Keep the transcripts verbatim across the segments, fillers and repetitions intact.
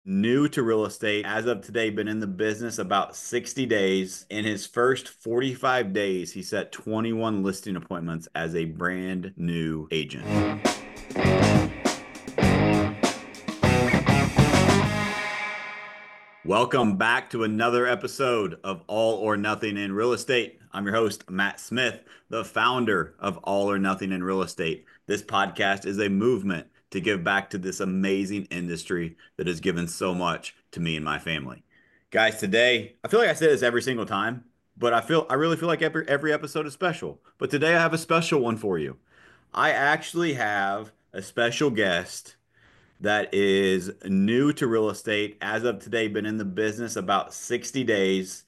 New to real estate, as of today, been in the business about sixty days. In his first forty-five days, he set twenty-one listing appointments as a brand new agent. Welcome back to another episode of All or Nothing in Real Estate. I'm your host, Matt Smith, the founder of All or Nothing in Real Estate. This podcast is a movement to give back to this amazing industry that has given so much to me and my family. Guys, today, I feel like I say this every single time, but I feel I really feel like every every episode is special. But today I have a special one for you. I actually have a special guest that is new to real estate. As of today, been in the business about sixty days.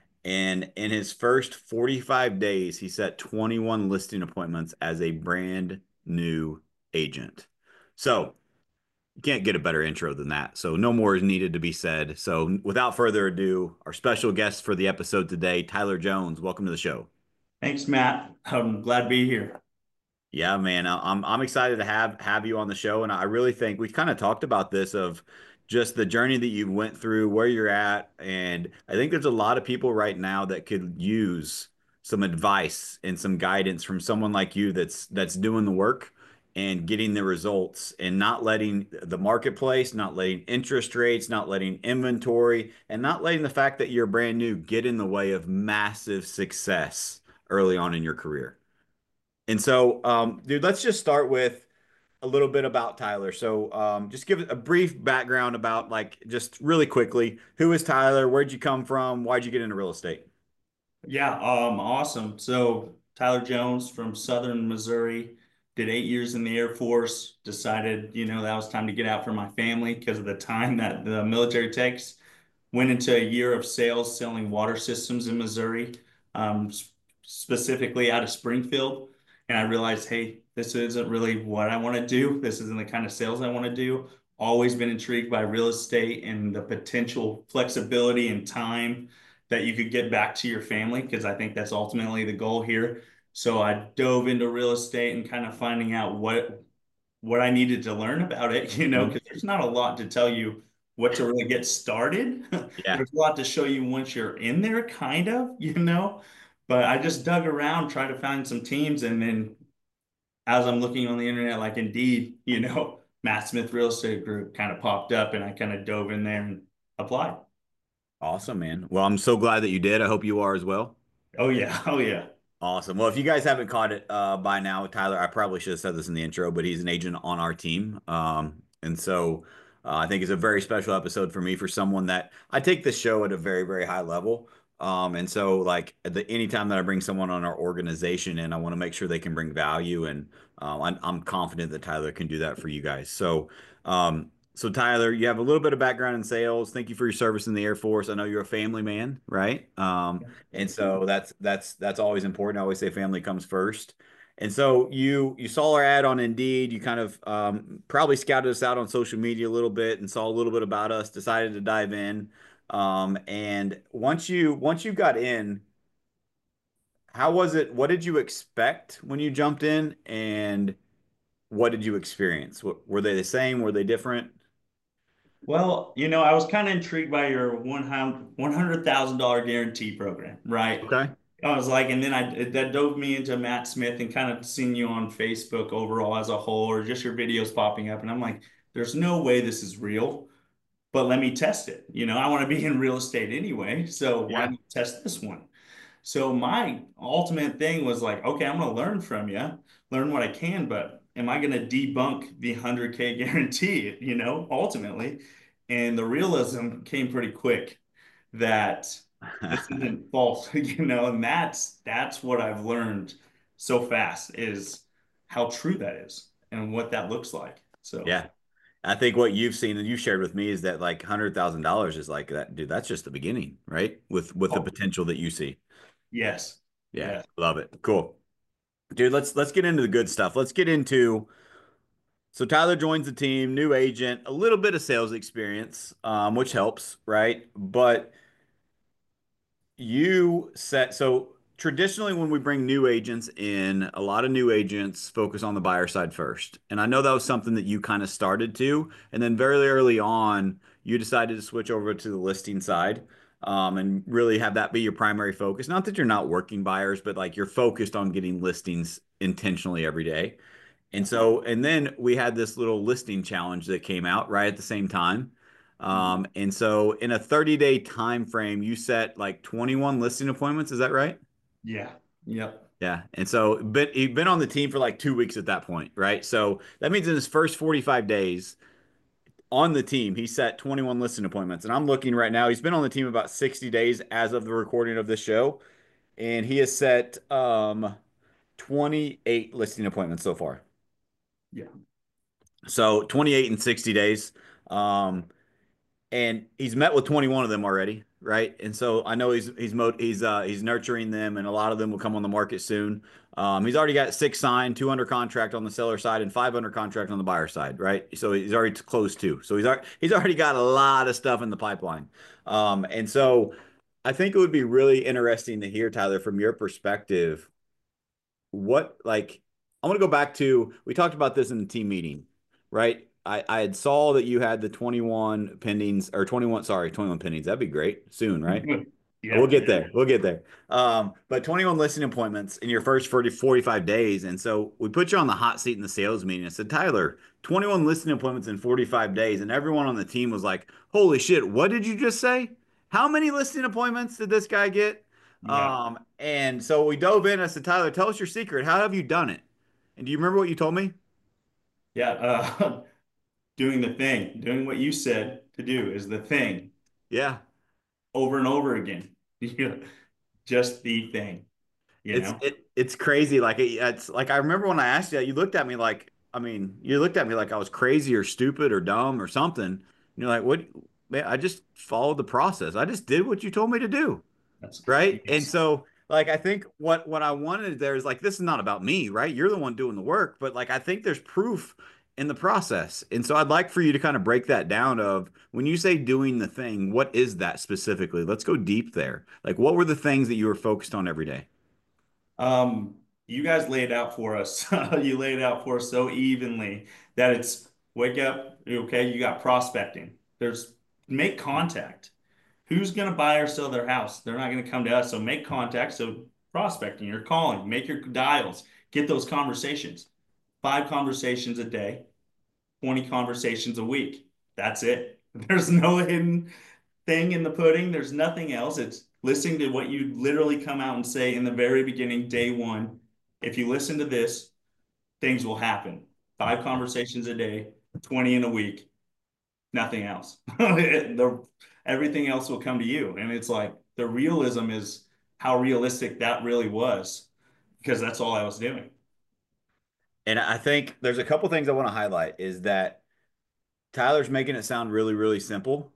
And in his first forty-five days, he set twenty-one listing appointments as a brand new agent. So you can't get a better intro than that. So no more is needed to be said. So without further ado, our special guest for the episode today, Tyler Jones. Welcome to the show. Thanks, Matt. I'm glad to be here. Yeah, man, I- I'm I'm excited to have have you on the show, and I really think we kind of talked about this of just the journey that you went through, where you're at, and I think there's a lot of people right now that could use some advice and some guidance from someone like you that's that's doing the work and getting the results and not letting the marketplace, not letting interest rates, not letting inventory, and not letting the fact that you're brand new get in the way of massive success early on in your career. And so, um, dude, let's just start with a little bit about Tyler. So, um, just give a brief background about, like, just really quickly, who is Tyler? Where'd you come from? Why'd you get into real estate? Yeah, um, awesome. So Tyler Jones from Southern Missouri, did eight years in the Air Force, decided, you know, that was time to get out for my family because of the time that the military takes. Went into a year of sales selling water systems in Missouri, um, specifically out of Springfield. And I realized, hey, this isn't really what I want to do. This isn't the kind of sales I want to do. Always been intrigued by real estate and the potential flexibility and time that you could get back to your family, because I think that's ultimately the goal here. So I dove into real estate and kind of finding out what what I needed to learn about it, you know, Mhm. because there's not a lot to tell you what to really get started. Yeah. There's a lot to show you once you're in there, kind of, you know. But I just dug around, tried to find some teams, and then as I'm looking on the internet, like Indeed, you know, Matt Smith Real Estate Group kind of popped up, and I kind of dove in there and applied. Awesome, man. Well, I'm so glad that you did. I hope you are as well. Oh yeah, oh yeah. Awesome. Well, if you guys haven't caught it uh, by now, Tyler, I probably should have said this in the intro, but he's an agent on our team. Um, and so uh, I think it's a very special episode for me for someone that I take this show at a very, very high level. Um, and so, like, the anytime that I bring someone on our organization and I want to make sure they can bring value, and um, I'm, I'm confident that Tyler can do that for you guys. So, um, so Tyler, you have a little bit of background in sales. Thank you for your service in the Air Force. I know you're a family man, right? Um, and so that's that's that's always important. I always say family comes first. And so you you saw our ad on Indeed. You kind of um, probably scouted us out on social media a little bit and saw a little bit about us. Decided to dive in. Um, and once you once you got in, how was it? What did you expect when you jumped in, and what did you experience? What, were they the same? Were they different? Well, you know, I was kind of intrigued by your one hundred thousand dollar guarantee program, right? Okay. I was like, and then I that dove me into Matt Smith and kind of seeing you on Facebook overall as a whole, or just your videos popping up, and I'm like, there's no way this is real, but let me test it. You know, I want to be in real estate anyway, so why Yeah. not test this one? So my ultimate thing was like, okay, I'm going to learn from you, learn what I can, but am I going to debunk the one hundred K guarantee, you know, ultimately? And the realism came pretty quick that this isn't false, you know, and that's that's what I've learned so fast is how true that is and what that looks like. So, Yeah. I think what you've seen and you shared with me is that like one hundred thousand dollars is like that, dude, that's just the beginning, right? With with the oh, potential that you see. yes. Yeah, Yes. love it. Cool. Dude, let's let's get into the good stuff. Let's get into so Tyler joins the team, new agent, a little bit of sales experience, um, which helps, right? But you set so traditionally when we bring new agents in, a lot of new agents focus on the buyer side first. And I know that was something that you kind of started to, and then very early on, you decided to switch over to the listing side, um, and really have that be your primary focus. Not that you're not working buyers, but like you're focused on getting listings intentionally every day. And Yeah. so, and then we had this little listing challenge that came out right at the same time. Mhm. Um, and so in a thirty day time frame, you set like twenty-one listing appointments. Is that right? Yeah. Yep. Yeah. And so, but he'd been on the team for like two weeks at that point, right? So that means in his first forty-five days on the team, he set twenty-one listing appointments. And I'm looking right now, he's been on the team about sixty days as of the recording of this show. And he has set um, twenty-eight listing appointments so far. Yeah. So twenty-eight in sixty days. Um, and he's met with twenty-one of them already, right? And so I know he's he's mo he's uh he's nurturing them, and a lot of them will come on the market soon. Um, he's already got six signed, two under contract on the seller side, and five under contract on the buyer side, right? So he's already closed two. So he's already he's already got a lot of stuff in the pipeline. Um, and so I think it would be really interesting to hear, Tyler, from your perspective, what like I want to go back to we talked about this in the team meeting, right? I I had saw that you had the twenty-one pendings or twenty-one, sorry, twenty-one pendings. That'd be great soon, right? We'll Yeah. get there. We'll get there. Um, but twenty-one listing appointments in your first forty, forty-five days. And so we put you on the hot seat in the sales meeting. I said, Tyler, twenty-one listing appointments in forty-five days. And everyone on the team was like, holy shit, what did you just say? How many listing appointments did this guy get? Yeah. Um, and so we dove in. I said, Tyler, tell us your secret. How have you done it? And do you remember what you told me? Yeah. Uh, doing the thing, doing what you said to do is the thing Yeah. over and over again. You just the thing, you It's know? it it's crazy. Like it, it's like I remember when I asked you, you looked at me like I mean, you looked at me like I was crazy or stupid or dumb or something. And you're like, what? Man, I just followed the process. I just did what you told me to do. That's Right. And yes. so, like, I think what what I wanted there is like, this is not about me, right? You're the one doing the work, but like, I think there's proof in the process. And so, I'd like for you to kind of break that down of when you say doing the thing, what is that specifically? Let's go deep there. Like, what were the things that you were focused on every day? Um, you guys laid out for us. You laid it out for us so evenly that it's wake up, okay, you got prospecting. There's make contact. Who's going to buy or sell their house? They're not going to come to us. So make contact. So prospecting, you're calling, make your dials, get those conversations. Five conversations a day, twenty conversations a week. That's it. There's no hidden thing in the pudding. There's nothing else. It's listening to what you literally come out and say in the very beginning, day one. If you listen to this, things will happen. Five conversations a day, twenty in a week, nothing else. the, everything else will come to you. And it's like the realism is how realistic that really was because that's all I was doing. And I think there's a couple things I want to highlight is that Tyler's making it sound really, really simple.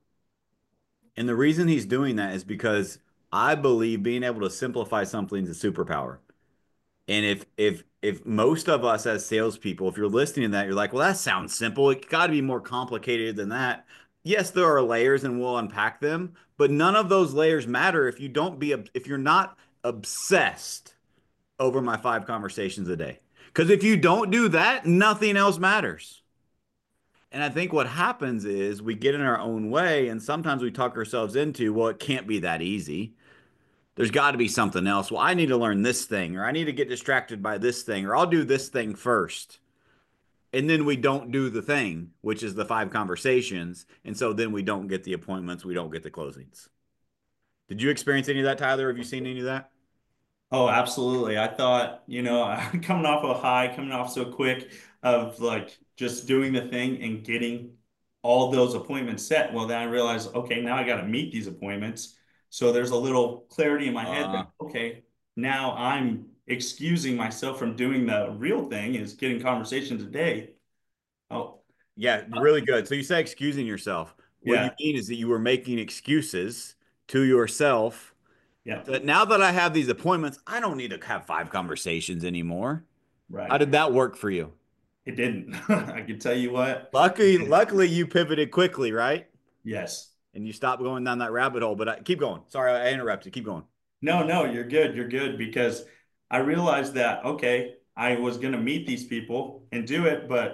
And the reason he's doing that is because I believe being able to simplify something is a superpower. And if if if most of us as salespeople, if you're listening to that, you're like, well, that sounds simple. It got to be more complicated than that. Yes, there are layers and we'll unpack them, but none of those layers matter if you don't be if you're not obsessed over my five conversations a day. Because if you don't do that, nothing else matters. And I think what happens is we get in our own way, and sometimes we talk ourselves into, well, it can't be that easy. There's got to be something else. Well, I need to learn this thing, or I need to get distracted by this thing, or I'll do this thing first. And then we don't do the thing, which is the five conversations. And so then we don't get the appointments, we don't get the closings. Did you experience any of that, Tyler? Have you seen any of that? Oh, absolutely. I thought, you know, coming off a high, coming off so quick of like just doing the thing and getting all those appointments set. Well, then I realized, okay, now I got to meet these appointments. So there's a little clarity in my head that, Uh, okay, now I'm excusing myself from doing the real thing is getting conversations a day. Oh, yeah, uh, really good. So you say excusing yourself. What you yeah, mean is that you were making excuses to yourself yeah, that now that I have these appointments, I don't need to have five conversations anymore. How right. did that work for you? It didn't. I can tell you what. Luckily, luckily you pivoted quickly, right? Yes. And you stopped going down that rabbit hole. But I, keep going. Sorry, I interrupted. Keep going. No, no, you're good. You're good because I realized that, okay, I was going to meet these people and do it, but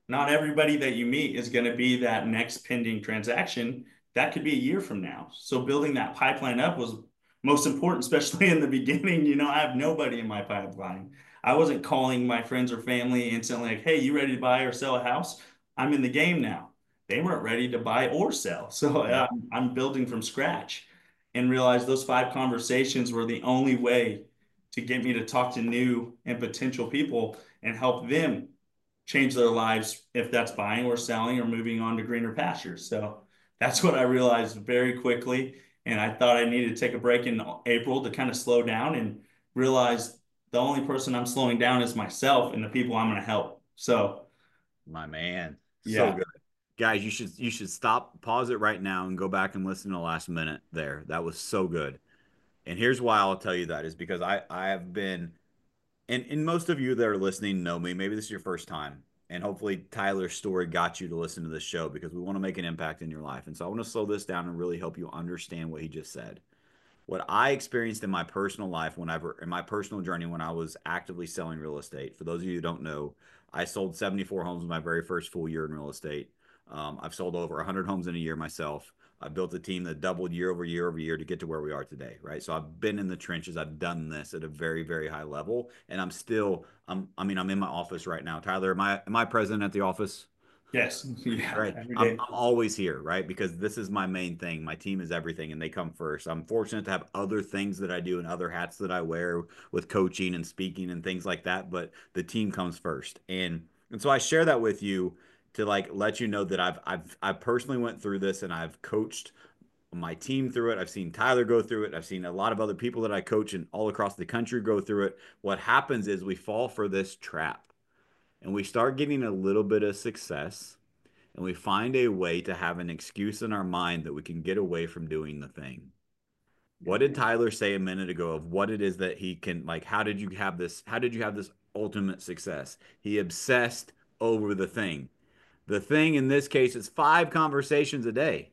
not everybody that you meet is going to be that next pending transaction. That could be a year from now. So building that pipeline up was most important, especially in the beginning. You know, I have nobody in my pipeline. I wasn't calling my friends or family instantly like, hey, you ready to buy or sell a house? I'm in the game now. They weren't ready to buy or sell. So uh, Yep. I'm building from scratch and realized those five conversations were the only way to get me to talk to new and potential people and help them change their lives if that's buying or selling or moving on to greener pastures. So that's what I realized very quickly. And I thought I needed to take a break in April to kind of slow down and realize the only person I'm slowing down is myself and the people I'm going to help. So, My man. So yeah. good. Guys, you should you should stop, pause it right now and go back and listen to the last minute there. That was so good. And here's why I'll tell you that is because I I have been and and most of you that are listening know me. Maybe this is your first time. And hopefully Tyler's story got you to listen to this show because we want to make an impact in your life. And so I want to slow this down and really help you understand what he just said. What I experienced in my personal life whenever in my personal journey when I was actively selling real estate. For those of you who don't know, I sold seventy-four homes in my very first full year in real estate. Um, I've sold over one hundred homes in a year myself. I built a team that doubled year over year over year to get to where we are today, right? So I've been in the trenches. I've done this at a very, very high level, and I'm still. I'm. I mean, I'm in my office right now. Tyler, am I am I present at the office? Yes. Yeah. Right. Every I'm day. I'm always here, right? Because this is my main thing. My team is everything and they come first. I'm fortunate to have other things that I do and other hats that I wear with coaching and speaking and things like that, but the team comes first. And and so I share that with you to like let you know that I've I've I personally went through this and I've coached my team through it. I've seen Tyler go through it. I've seen a lot of other people that I coach and all across the country go through it. What happens is we fall for this trap and we start getting a little bit of success and we find a way to have an excuse in our mind that we can get away from doing the thing. What did Tyler say a minute ago of what it is that he can like how did you have this how did you have this ultimate success? He obsessed over the thing. The thing in this case is five conversations a day.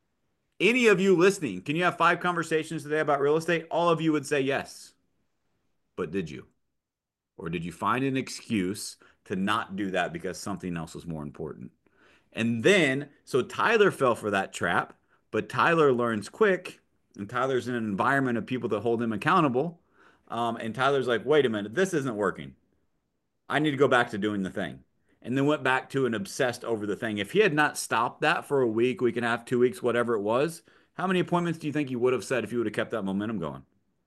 Any of you listening, can you have five conversations today about real estate? All of you would say yes. But did you? Or did you find an excuse to not do that because something else was more important? And then, so Tyler fell for that trap, but Tyler learns quick, and Tyler's in an environment of people that hold him accountable. Um, and Tyler's like, wait a minute, this isn't working. I need to go back to doing the thing. And then went back to and obsessed over the thing. If he had not stopped that for a week, week and a half, two weeks, whatever it was, how many appointments do you think he would have said if he would have kept that momentum going?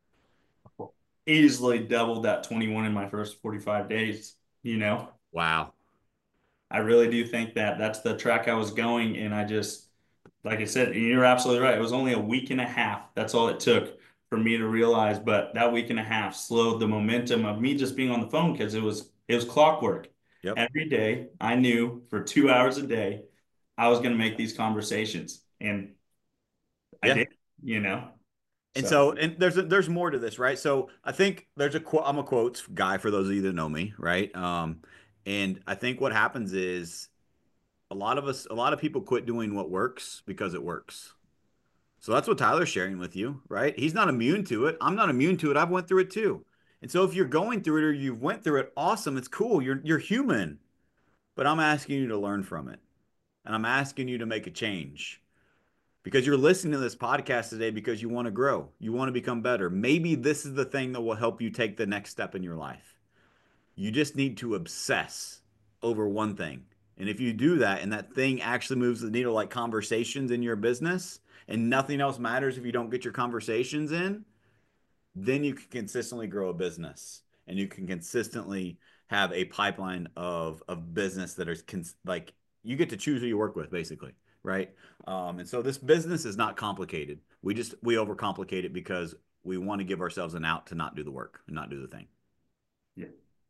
Easily doubled that twenty-one in my first forty-five days, you know? Wow. I really do think that that's the track I was going. And I just, like I said, you're absolutely right. It was only a week and a half. That's all it took for me to realize. But that week and a half slowed the momentum of me just being on the phone because it was it was clockwork. Yep. Every day, I knew for two hours a day, I was going to make these conversations, and I Yeah. did. You know, And so so, and there's a, there's more to this, right? So I think there's a quote. I'm a quotes guy for those of you that know me, right? Um, and I think what happens is a lot of us, a lot of people quit doing what works because it works. So that's what Tyler's sharing with you, right? He's not immune to it. I'm not immune to it. I've went through it too. And so if you're going through it or you've went through it, awesome. It's cool. You're you're human. But I'm asking you to learn from it. And I'm asking you to make a change because you're listening to this podcast today because you want to grow. You want to become better. Maybe this is the thing that will help you take the next step in your life. You just need to obsess over one thing. And if you do that and that thing actually moves the needle like conversations in your business and nothing else matters if you don't get your conversations in, then you can consistently grow a business and you can consistently have a pipeline of of business that is cons- like you get to choose who you work with basically, right? Um, and so this business is not complicated. We just we overcomplicate it because we want to give ourselves an out to not do the work and not do the thing. yeah,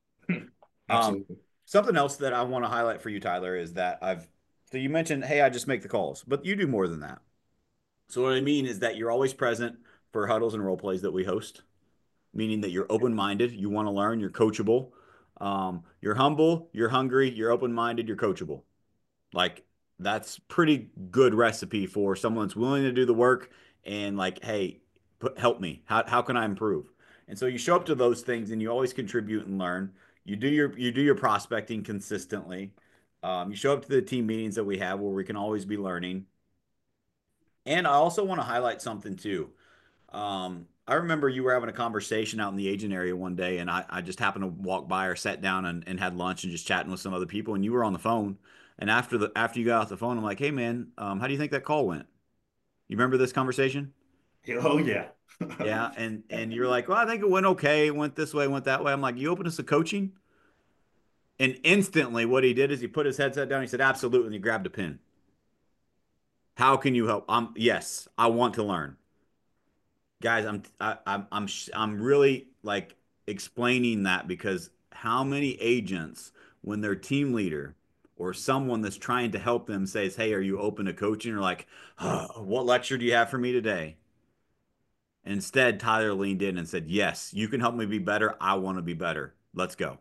Um, absolutely. something else that I want to highlight for you, Tyler, is that I've so you mentioned, hey, I just make the calls, but you do more than that. So what I mean is that you're always present for huddles and role plays that we host, meaning that you're open-minded, you want to learn, you're coachable, um, you're humble, you're hungry, you're open-minded, you're coachable. Like that's pretty good recipe for someone that's willing to do the work and like, hey, put, help me. How how can I improve? And so you show up to those things and you always contribute and learn. You do your you do your prospecting consistently. Um, you show up to the team meetings that we have where we can always be learning. And I also want to highlight something too. Um, I remember you were having a conversation out in the agent area one day, and I, I just happened to walk by or sat down and, and had lunch and just chatting with some other people, and you were on the phone. And after the after you got off the phone, I'm like, hey man, um, how do you think that call went? You remember this conversation? Oh yeah. Yeah, and and you're like, well, I think it went okay. It went this way, went that way. I'm like, you open us to coaching? And instantly, what he did is he put his headset down. He said, absolutely, and he grabbed a pen. How can you help? Um, yes, I want to learn. Guys, I'm I, I'm I'm sh- I'm really like explaining that because how many agents, when their team leader or someone that's trying to help them says, "Hey, are you open to coaching?" Or like, oh, "What lecture do you have for me today?" Instead, Tyler leaned in and said, "Yes, you can help me be better. I want to be better. Let's go."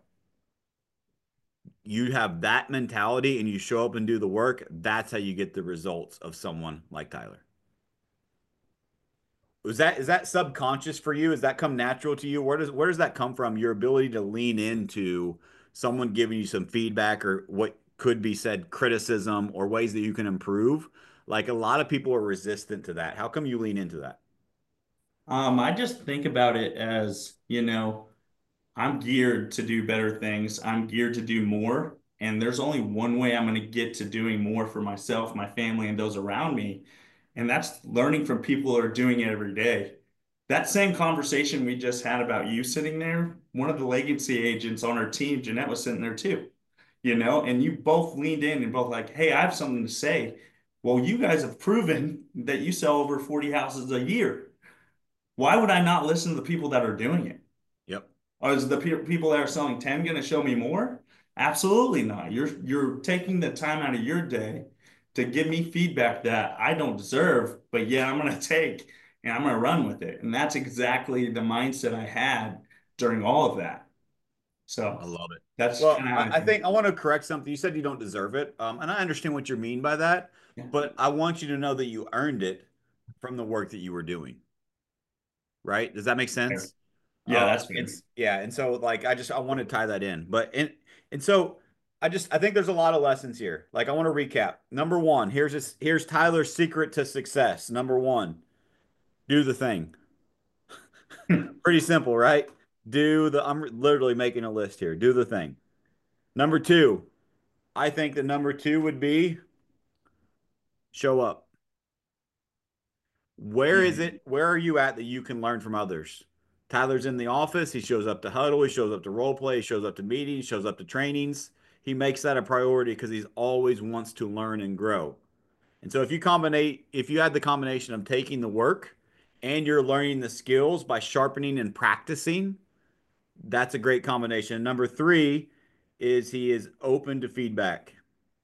You have that mentality and you show up and do the work. That's how you get the results of someone like Tyler. Was that is that subconscious for you? Does that come natural to you? Where does where does that come from? Your ability to lean into someone giving you some feedback or what could be said criticism or ways that you can improve? Like a lot of people are resistant to that. How come you lean into that? Um, I just think about it as, you know, I'm geared to do better things. I'm geared to do more. And there's only one way I'm going to get to doing more for myself, my family, and those around me. And that's learning from people who are doing it every day. That same conversation we just had about you sitting there, one of the legacy agents on our team, Jeanette, was sitting there too, you know, and you both leaned in and both like, hey, I have something to say. Well, you guys have proven that you sell over forty houses a year. Why would I not listen to the people that are doing it? Yep. Or is the pe people that are selling ten going to show me more? Absolutely not. You're you're taking the time out of your day to give me feedback that I don't deserve, but yeah, I'm going to take and I'm going to run with it. And that's exactly the mindset I had during all of that. I So love it. that's Well, kind of how I, I I think. think I want to correct something. You said you don't deserve it. Um, and I understand what you mean by that, Yeah. but I want you to know that you earned it from the work that you were doing, right? Does that make Fair. sense? Yeah, Um, that's fair. it's yeah, and so like I just I want to tie that in. But and and so I just I think there's a lot of lessons here. Like I want to recap. Number one, here's this here's Tyler's secret to success. Number one, do the thing. Pretty simple, right? Do the I'm literally making a list here. Do the thing. Number two, I think the number two would be show up. Where is Yeah. it? Where are you at that you can learn from others? Tyler's in the office. He shows up to huddle. He shows up to role play. He shows up to meetings. Shows up to trainings. He makes that a priority because he always wants to learn and grow. And so if you combine, if you had the combination of taking the work and you're learning the skills by sharpening and practicing, that's a great combination. Number three is he is open to feedback.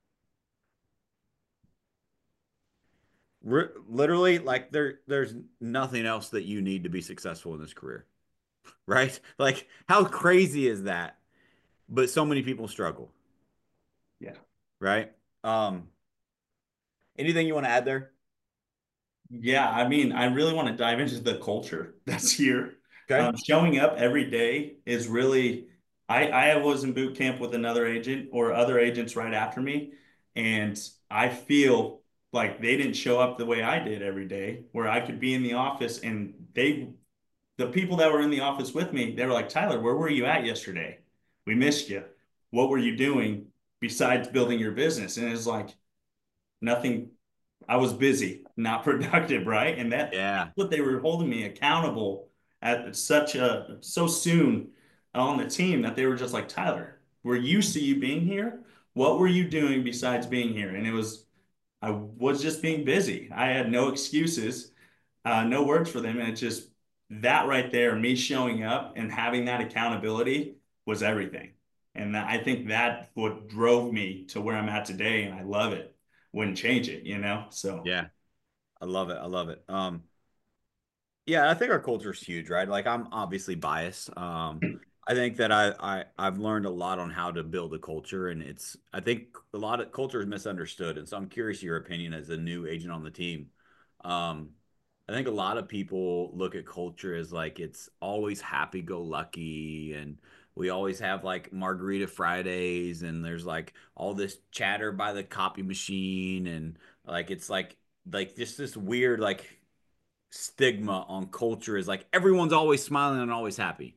R Literally, like there, there's nothing else that you need to be successful in this career. Right? Like, how crazy is that? But so many people struggle, Yeah. right? Um, anything you want to add there? Yeah, I mean, I really want to dive into the culture that's here. Okay. Um, showing up every day is really, I, I was in boot camp with another agent or other agents right after me, and I feel like they didn't show up the way I did every day, where I could be in the office and they, the people that were in the office with me, they were like, Tyler, where were you at yesterday? We missed you. What were you doing besides building your business? And it's like, nothing. I was busy, not productive, right? And that Yeah. that's what they were holding me accountable at such a so soon on the team that they were just like, Tyler, we're used to you being here. What were you doing besides being here? And it was I was just being busy. I had no excuses, uh, no words for them. And it's just that right there, me showing up and having that accountability was everything. And I think that what drove me to where I'm at today. And I love it. Wouldn't change it, you know? So, Yeah. I love it. I love it. Um, yeah, I think our culture is huge, right? Like I'm obviously biased. Um, I think that I, I I've learned a lot on how to build a culture, and it's I think a lot of culture is misunderstood, and so I'm curious your opinion as a new agent on the team. Um, I think a lot of people look at culture as like it's always happy-go-lucky and We always have like Margarita Fridays, and there's like all this chatter by the copy machine, and like it's like like just this weird like stigma on culture is like everyone's always smiling and always happy.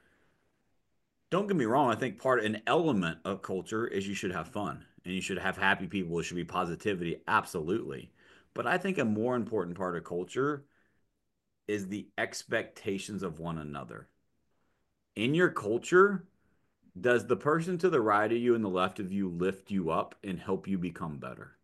Don't get me wrong, I think part an element of culture is you should have fun and you should have happy people. It should be positivity, absolutely. But I think a more important part of culture is the expectations of one another. In your culture, does the person to the right of you and the left of you lift you up and help you become better?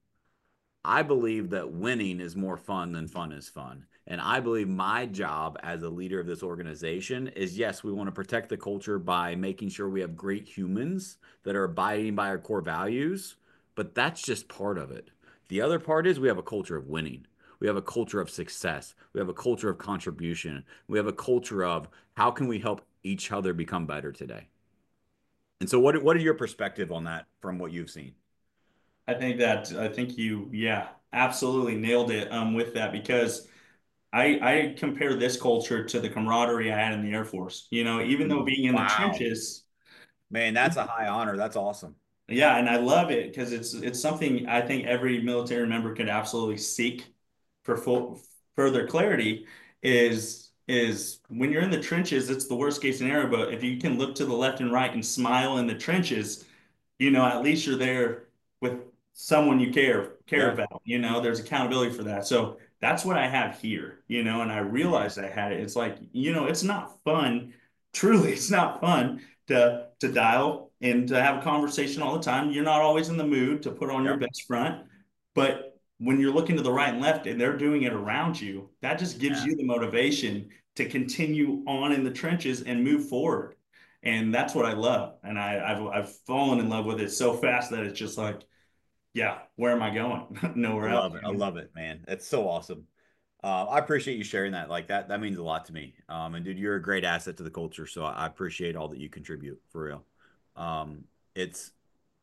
I believe that winning is more fun than fun is fun. And I believe my job as a leader of this organization is yes, we want to protect the culture by making sure we have great humans that are abiding by our core values, but that's just part of it. The other part is we have a culture of winning. We have a culture of success. We have a culture of contribution. We have a culture of how can we help each other become better today? And so what what are your perspective on that from what you've seen? I think that I think you, yeah, absolutely nailed it um, with that because I I compare this culture to the camaraderie I had in the Air Force. You know, even though Mm, being in the wow. trenches, Man, that's a high honor. That's awesome. yeah, and I love it because it's it's something I think every military member could absolutely seek for full, further clarity is is when you're in the trenches, it's the worst case scenario, but if you can look to the left and right and smile in the trenches, you know, at least you're there with someone you care care Yeah. about. You know, there's accountability for that. So that's what I have here, you know, and I Mhm. realized I had it. It's like, you know, it's not fun. Truly, it's not fun to to dial and to have a conversation all the time. You're not always in the mood to put on your Yep. best front, but when you're looking to the right and left and they're doing it around you, that just gives Yeah. you the motivation to continue on in the trenches and move forward. And that's what I love. And I, I've I've fallen in love with it so fast that it's just like, yeah, where am I going? I Nowhere else. love it. I love it, man. It's so awesome. Uh, I appreciate you sharing that. Like that, that means a lot to me. Um, and dude, you're a great asset to the culture. So I I appreciate all that you contribute for real. Um, it's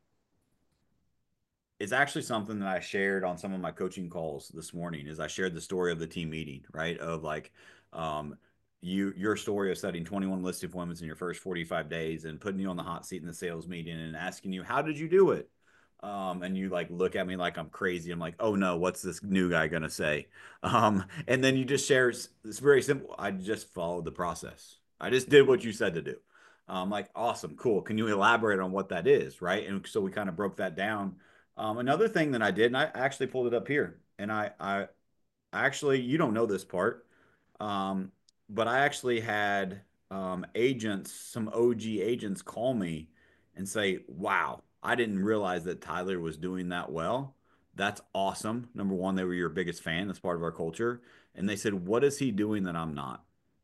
it's actually something that I shared on some of my coaching calls this morning is I shared the story of the team meeting, right? Of like um you your story of setting twenty-one list appointments in your first forty-five days and putting you on the hot seat in the sales meeting and asking you, how did you do it? Um, and you like look at me like I'm crazy. I'm like, oh no, what's this new guy gonna say? Um, and then you just share it's very simple. I just followed the process. I just did what you said to do. Um, like, awesome, cool. Can you elaborate on what that is, right? And so we kind of broke that down. Um, another thing that I did, and I actually pulled it up here, and I, I actually, you don't know this part, um, but I actually had um, agents, some O G agents, call me and say, "Wow, I didn't realize that Tyler was doing that well. That's awesome." Number one, they were your biggest fan. That's part of our culture, and they said, "What is he doing that I'm not?"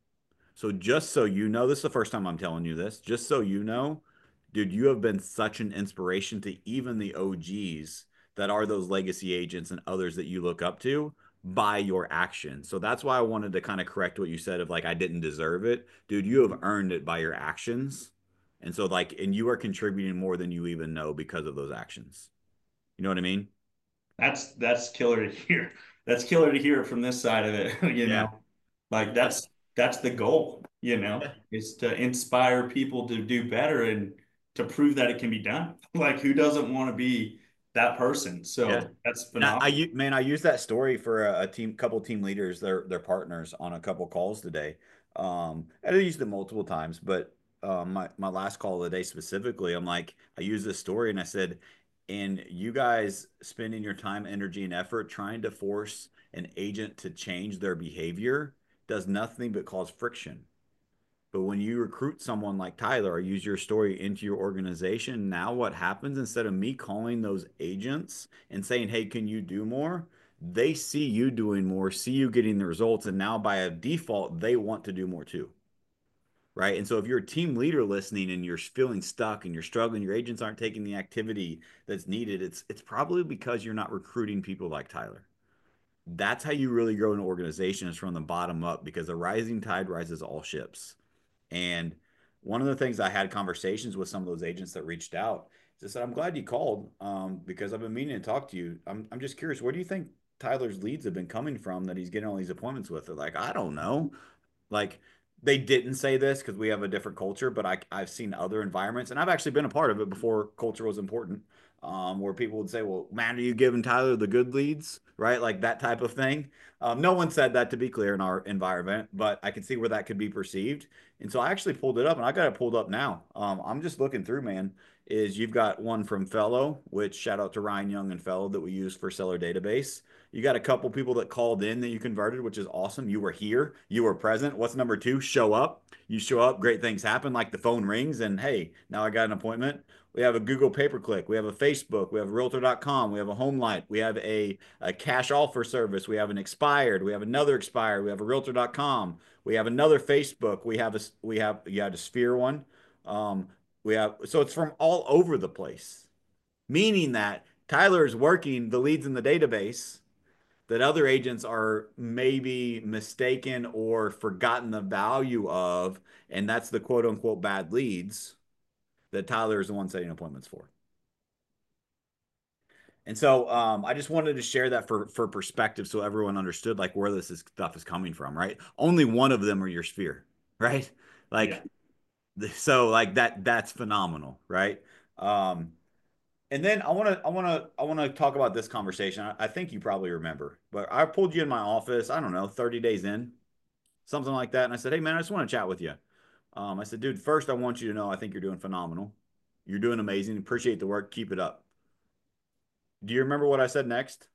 So just so you know, this is the first time I'm telling you this. Just so you know, dude, you have been such an inspiration to even the O Gs that are those legacy agents and others that you look up to by your actions. So that's why I wanted to kind of correct what you said of like I didn't deserve it. Dude, you have earned it by your actions. And so like and you are contributing more than you even know because of those actions. You know what I mean? That's that's killer to hear. That's killer to hear from this side of it, you Yeah. know. Like That's that's that's the goal, you know, yeah. is to inspire people to do better and to prove that it can be done. Like who doesn't want to be that person? Yeah. So that's And I, I phenomenal. u- man, I used that story for a, a team, couple team leaders, their their partners on a couple calls today. Um, and I used it multiple times, but um, my my last call of the day specifically, I'm like, I used this story and I said, and you guys spending your time, energy, and effort trying to force an agent to change their behavior does nothing but cause friction. But when you recruit someone like Tyler or use your story into your organization, now what happens instead of me calling those agents and saying, hey, can you do more? They see you doing more, see you getting the results, and now by a default, they want to do more too. Right. And so if you're a team leader listening and you're feeling stuck and you're struggling, your agents aren't taking the activity that's needed, it's it's probably because you're not recruiting people like Tyler. That's how you really grow an organization is from the bottom up because a rising tide rises all ships. And one of the things I had conversations with some of those agents that reached out is I said, I'm glad you called um, because I've been meaning to talk to you. I'm, I'm just curious, where do you think Tyler's leads have been coming from that he's getting all these appointments with? They're like, I don't know. Like, they didn't say this because we have a different culture, but I, I've seen other environments, and I've actually been a part of it before culture was important, um, where people would say, "Well, man, are you giving Tyler the good leads?" Right, like that type of thing. Um, no one said that to be clear in our environment, but I can see where that could be perceived. And so I actually pulled it up, and I got it pulled up now. Um, I'm just looking through, man. Is you've got one from Fellow, which shout out to Ryan Young and Fellow that we use for Seller Database. You got a couple people that called in that you converted, which is awesome. You were here, you were present. What's number two? Show up. You show up, great things happen, like the phone rings, and hey, now I got an appointment. We have a Google pay per click. We have a Facebook. We have realtor dot com. We have a home light. We have a, a cash offer service. We have an expired. We have another expired. We have a realtor dot com. We have another Facebook. We have a we have yeah, a Sphere one. Um, we have so it's from all over the place, meaning that Tyler is working the leads in the database that other agents are maybe mistaken or forgotten the value of, and that's the quote unquote bad leads that Tyler is the one setting appointments for. And so um, I just wanted to share that for for perspective so everyone understood like where this is, stuff is coming from, right? Only one of them are your sphere, right? Yeah. Like so like that that's phenomenal, right? Um, And then I want to I want to I want to talk about this conversation. I, I think you probably remember, but I pulled you in my office, I don't know, thirty days in, something like that, and I said, "Hey man, I just want to chat with you." Um, I said, "Dude, first I want you to know I think you're doing phenomenal. You're doing amazing. Appreciate the work. Keep it up." Do you remember what I said next?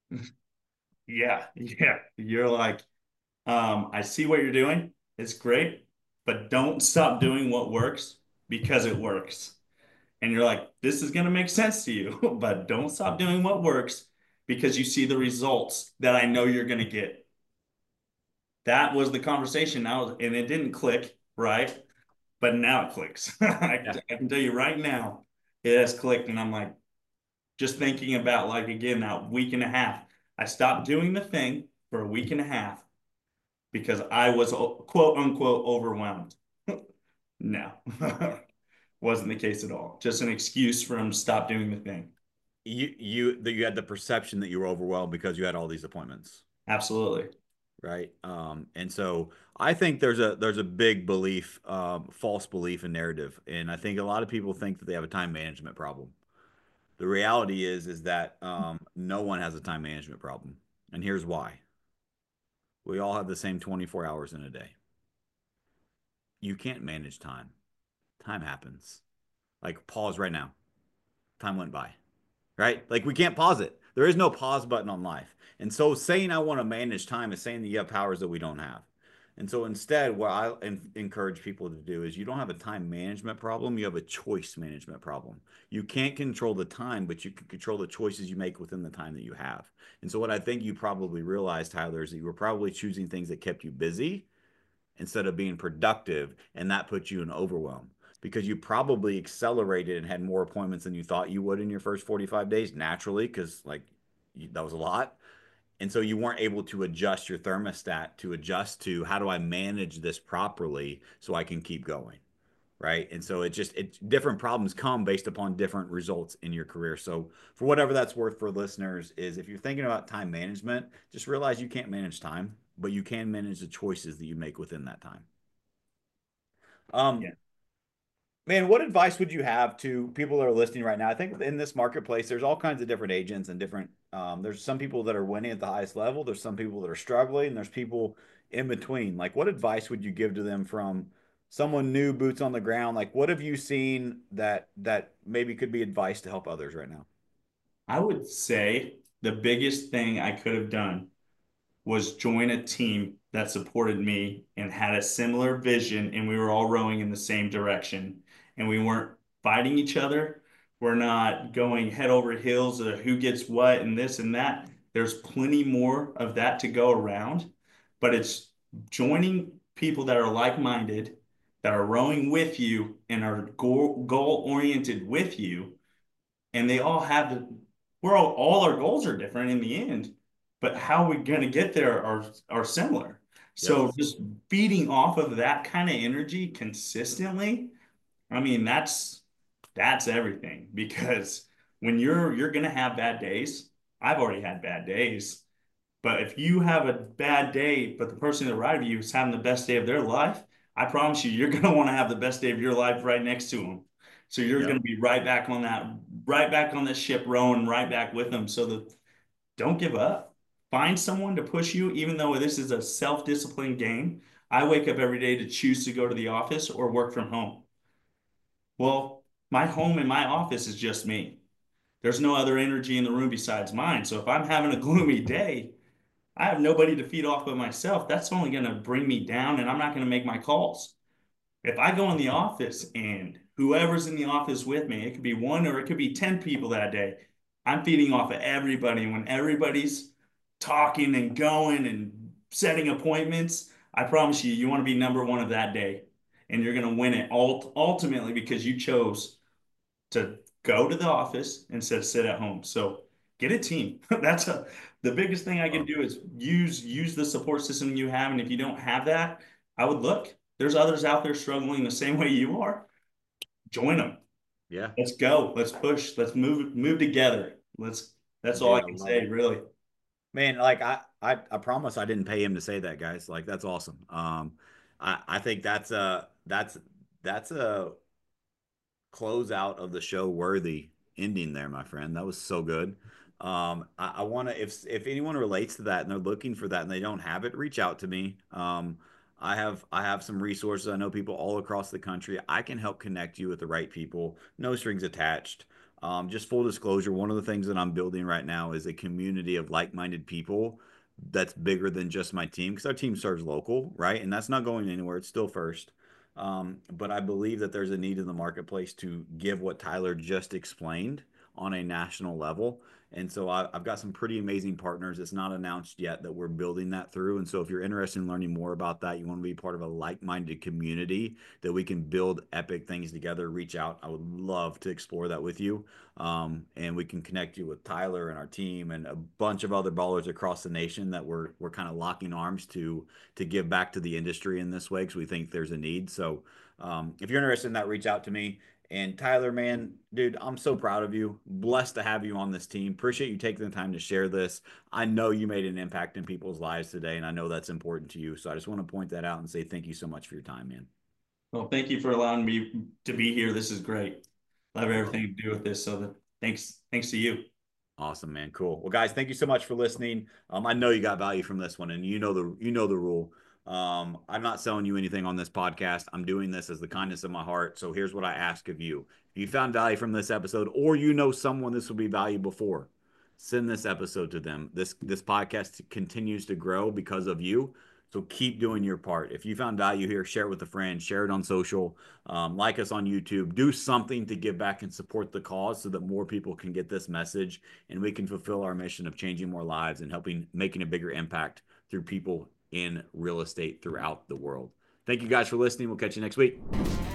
Yeah. Yeah. You're like, um, I see what you're doing. It's great, but don't stop doing what works because it works. And you're like, this is going to make sense to you, but don't stop doing what works because you see the results that I know you're going to get. That was the conversation now, and it didn't click, right? But now it clicks. I, Yeah. I can tell you right now, it has clicked. And I'm like, just thinking about, like, again, that week and a half. I stopped doing the thing for a week and a half because I was quote unquote overwhelmed. No, wasn't the case at all. Just an excuse for him to stop doing the thing. You you that you had the perception that you were overwhelmed because you had all these appointments, Absolutely. right? Um, and so I think there's a there's a big belief, um, false belief and narrative, and I think a lot of people think that they have a time management problem. The reality is is that um, no one has a time management problem, and here's why. We all have the same twenty-four hours in a day. You can't manage time. Time happens. Like pause right now. Time went by, right? Like we can't pause it. There is no pause button on life. And so saying I want to manage time is saying that you have powers that we don't have. And so instead, what I en- encourage people to do is you don't have a time management problem, you have a choice management problem. You can't control the time, but you can control the choices you make within the time that you have. And so what I think you probably realized, Tyler, is that you were probably choosing things that kept you busy instead of being productive, and that puts you in overwhelm because you probably accelerated and had more appointments than you thought you would in your first forty-five days naturally because like you, that was a lot. And so you weren't able to adjust your thermostat to adjust to how do I manage this properly so I can keep going, right? And so it just it different problems come based upon different results in your career. So for whatever that's worth for listeners is if you're thinking about time management, just realize you can't manage time, but you can manage the choices that you make within that time. Um, Yeah. Man, what advice would you have to people that are listening right now? I think in this marketplace, there's all kinds of different agents and different. Um, there's some people that are winning at the highest level. There's some people that are struggling. And there's people in between. Like, what advice would you give to them from someone new, boots on the ground? Like, what have you seen that that maybe could be advice to help others right now? I would say the biggest thing I could have done was join a team that supported me and had a similar vision, and we were all rowing in the same direction. And we weren't fighting each other. We're not going head over heels of who gets what and this and that. There's plenty more of that to go around, but it's joining people that are like-minded, that are rowing with you and are goal goal oriented with you, and they all have the we're all, all our goals are different in the end, but how we're going to get there are are similar. So Yes. just feeding off of that kind of energy consistently, I mean, that's that's everything because when you're you're going to have bad days. I've already had bad days, but if you have a bad day, but the person in the right of you is having the best day of their life, I promise you, you're going to want to have the best day of your life right next to them. So you're going Yep. to be right back on that, right back on this ship, rowing right back with them. So that don't give up. Find someone to push you, even though this is a self-disciplined game. I wake up every day to choose to go to the office or work from home. Well, my home and my office is just me. There's no other energy in the room besides mine. So if I'm having a gloomy day, I have nobody to feed off but myself. That's only going to bring me down, and I'm not going to make my calls. If I go in the office and whoever's in the office with me, it could be one or it could be ten people that day. I'm feeding off of everybody. When everybody's talking and going and setting appointments, I promise you, you want to be number one of that day. And you're going to win it ult- ultimately because you chose to go to the office instead of sit at home. So get a team. That's a, the biggest thing I can Um, do is use use the support system you have. And if you don't have that, I would look. There's others out there struggling the same way you are. Join them. yeah. Let's go. Let's push. Let's move move together. Let's that's all I Dude, I can love say, it. really. Man, like I, I, I promise I didn't pay him to say that, guys. Like that's awesome. Um, I, I think that's a that's that's a close out of the show worthy ending there, my friend. That was so good. Um, I, I want to if if anyone relates to that and they're looking for that and they don't have it, reach out to me. Um, I have I have some resources. I know people all across the country. I can help connect you with the right people. No strings attached. Um, just full disclosure, one of the things that I'm building right now is a community of like-minded people that's bigger than just my team because our team serves local, right? And that's not going anywhere. It's still first. Um, but I believe that there's a need in the marketplace to give what Tyler just explained on a national level. And so I, I've got some pretty amazing partners. It's not announced yet that we're building that through. And so if you're interested in learning more about that, you want to be part of a like-minded community that we can build epic things together, reach out. I would love to explore that with you. Um, and we can connect you with Tyler and our team and a bunch of other ballers across the nation that we're we're kind of locking arms to to give back to the industry in this way because we think there's a need. So um, if you're interested in that, reach out to me. And Tyler, man, dude, I'm so proud of you. Blessed to have you on this team. Appreciate you taking the time to share this. I know you made an impact in people's lives today, and I know that's important to you. So I just want to point that out and say thank you so much for your time, man. Well, thank you for allowing me to be here. This is great. I have I love it. everything to do with this. So that thanks, thanks to you. Awesome, man. Cool. Well, guys, thank you so much for listening. Um, I know you got value from this one, and you know the you know the rule. Um, I'm not selling you anything on this podcast. I'm doing this as the kindness of my heart. So here's what I ask of you: if you found value from this episode, or you know someone this will be valuable for, send this episode to them. This this podcast continues to grow because of you. So keep doing your part. If you found value here, share it with a friend, share it on social, um, like us on YouTube, do something to give back and support the cause so that more people can get this message and we can fulfill our mission of changing more lives and helping making a bigger impact through people in real estate throughout the world. Thank you guys for listening. We'll catch you next week.